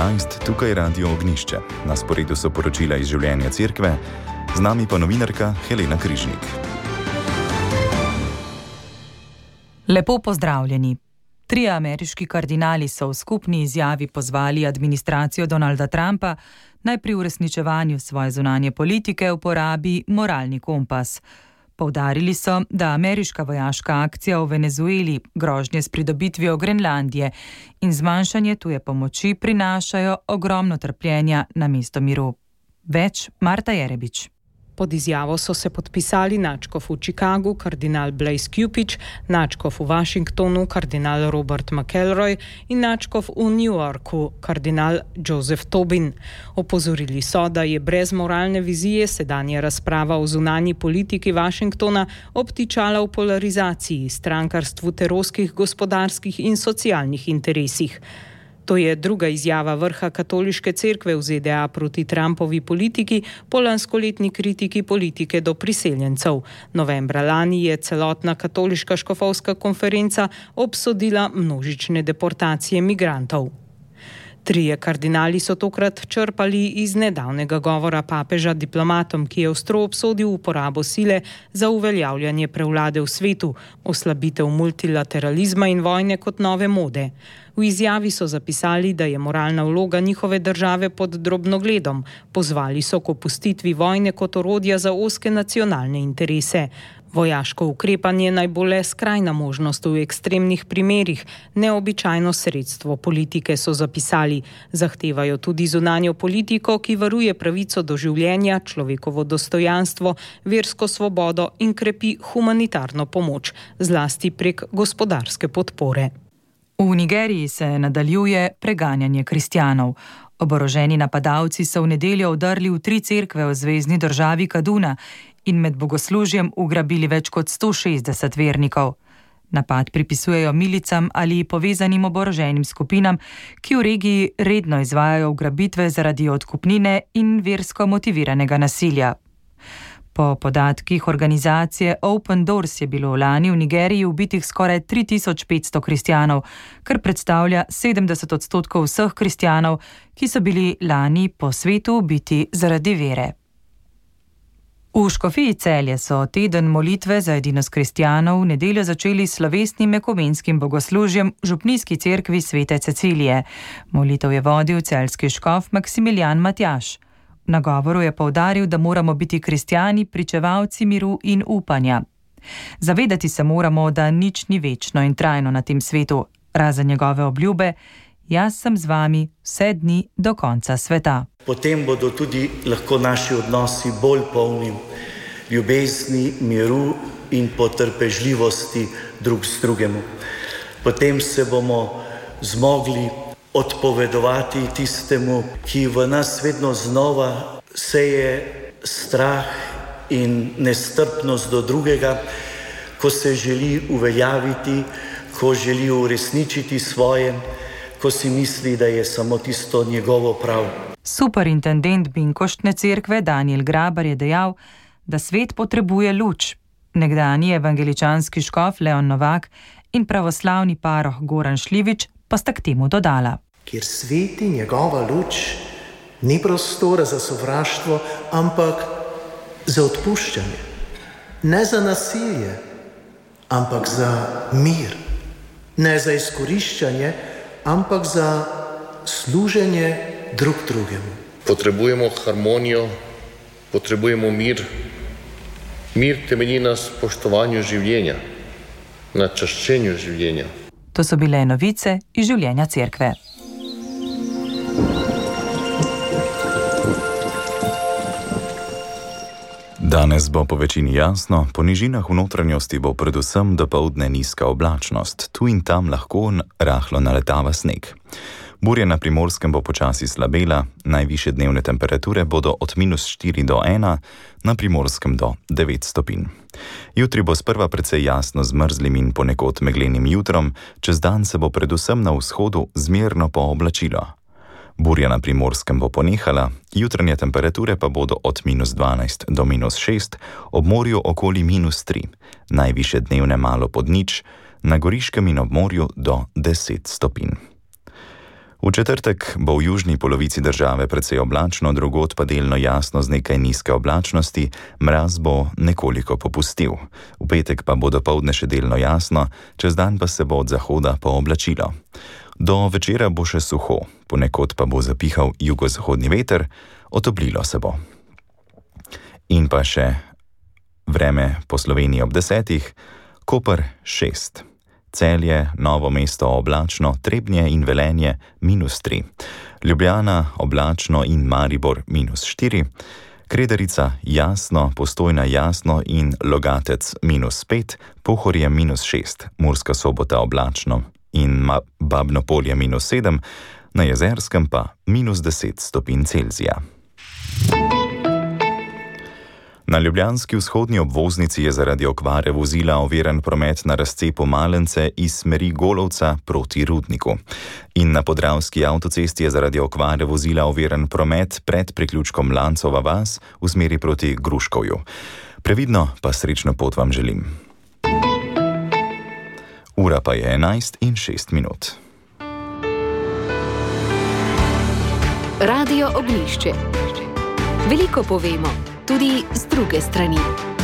12, tukaj Radio Ognišče. Na sporedu so poročila iz življenja cerkve, z nami pa novinarka Helena Križnik. Lepo pozdravljeni. 3 ameriški kardinali so v skupni izjavi pozvali administracijo Donalda Trumpa, naj pri uresničevanju svoje zunanje politike uporabi moralni kompas. Poudarili so, da ameriška vojaška akcija v Venezueli, grožnje s pridobitvijo Grenlandije in zmanjšanje tuje pomoči prinašajo ogromno trpljenja namesto miru. Več Marta Jerebič. Pod izjavo so se podpisali nadškof v Chicagu, kardinal Blaise Cupich, nadškof v Washingtonu, kardinal Robert McElroy in nadškof v New Yorku, kardinal Joseph Tobin. Opozorili so, da je brez moralne vizije sedanja razprava o zunanji politiki Washingtona obtičala v polarizaciji, strankarstvu ter ozkih gospodarskih in socialnih interesih. To je druga izjava vrha katoliške cerkve v ZDA proti Trumpovi politiki po lanskoletni kritiki politike do priseljencev. Novembra lani je celotna katoliška škofovska konferenca obsodila množične deportacije migrantov. 3 kardinali so tokrat črpali iz nedavnega govora papeža diplomatom, ki je ostro obsodil uporabo sile za uveljavljanje prevlade v svetu, oslabitev multilateralizma in vojne kot nove mode. V izjavi so zapisali, da je moralna vloga njihove države pod drobnogledom. Pozvali so k opustitvi vojne kot orodja za ozke nacionalne interese. Vojaško ukrepanje naj bo le skrajna možnost v ekstremnih primerih, neobičajno sredstvo politike, so zapisali. Zahtevajo tudi zunanjo politiko, ki varuje pravico do življenja, človekovo dostojanstvo, versko svobodo in krepi humanitarno pomoč, zlasti prek gospodarske podpore. V Nigeriji se nadaljuje preganjanje kristjanov. Oboroženi napadalci so v nedeljo vdrli v 3 cerkve v zvezni državi Kaduna in med bogoslužjem ugrabili več kot 160 vernikov. Napad pripisujejo milicam ali povezanim oboroženim skupinam, ki v regiji redno izvajajo ugrabitve zaradi odkupnine in versko motiviranega nasilja. Po podatkih organizacije Open Doors je bilo lani v Nigeriji ubitih skoraj 3500 kristjanov, kar predstavlja 70% vseh kristjanov, ki so bili lani po svetu ubiti zaradi vere. V škofiji Celje so teden molitve za edinost kristjanov v nedeljo začeli s slovesnim ekumenskim bogoslužjem v župnijski cerkvi Svete Cecilije. Molitev je vodil celjski škof Maksimilijan Matjaž. Na govoru je poudaril, da moramo biti kristjani pričevalci miru in upanja. Zavedati se moramo, da nič ni večno in trajno na tem svetu, razen njegove obljube: jaz sem z vami vse dni do konca sveta. Potem bodo tudi lahko naši odnosi bolj polni ljubezni, miru in potrpežljivosti drug z drugemu. Potem se bomo zmogli odpovedovati tistemu, ki v nas vedno znova seje strah in nestrpnost do drugega, ko se želi uveljaviti, ko želi uresničiti svoje, ko si misli, da je samo tisto njegovo prav. Superintendent Binkoštne cerkve Daniel Grabar je dejal, da svet potrebuje luč. Nekdanji evangeličanski škof Leon Novak in pravoslavni paroh Goran Šljivič pa sta k temu dodala: kjer sveti njegova luč, ni prostora za sovraštvo, ampak za odpuščanje. Ne za nasilje, ampak za mir. Ne za izkoriščanje, ampak za služenje drug drugemu. Potrebujemo harmonijo, potrebujemo mir. Mir temelji na spoštovanju življenja, na čaščenju življenja. To so bile novice iz življenja cerkve. Danes bo po večini jasno, po nižinah v notranjosti bo predvsem dopoldne nizka oblačnost, tu in tam lahko rahlo naletava sneg. Burja na Primorskem bo počasi slabela, najvišje dnevne temperature bodo od -4 do 1, na Primorskem do 9 stopinj. Jutri bo sprva precej jasno z mrzlim in ponekod meglenim jutrom, čez dan se bo predvsem na vzhodu zmerno pooblačilo. Burja na Primorskem bo ponehala, jutranje temperature pa bodo od -12 do -6, ob morju okoli -3, najvišje dnevne malo pod nič, na Goriškem in ob morju do 10 stopinj. V četrtek bo v južni polovici države precej oblačno, drugod pa delno jasno z nekaj nizke oblačnosti, mraz bo nekoliko popustil. V petek pa bo dopoldne še delno jasno, čez dan pa se bo od zahoda pooblačilo. Do večera bo še suho, ponekod pa bo zapihal jugozahodni veter, otoplilo se bo. In pa še vreme po Sloveniji ob 10, Koper 6. Celje, Novo mesto oblačno, Trebnje in Velenje -3, Ljubljana oblačno in Maribor -4, Kredarica jasno, Postojna jasno in Logatec -5, Pohorje -6, Murska Sobota oblačno in Babno Polje -7, na Jezerskem pa -10 stopinj Celzija. Na ljubljanski vzhodni obvoznici je zaradi okvare vozila oviran promet na razcepu Malence iz smeri Golovca proti Rudniku. In na Podravski avtocesti je zaradi okvare vozila oviran promet pred priključkom Lancova vas v smeri proti Gruškovju. Previdno pa srečno pot vam želim. Ura pa je 11:06. Radio Ognjišče. Veliko povemo, tudi z druge strani.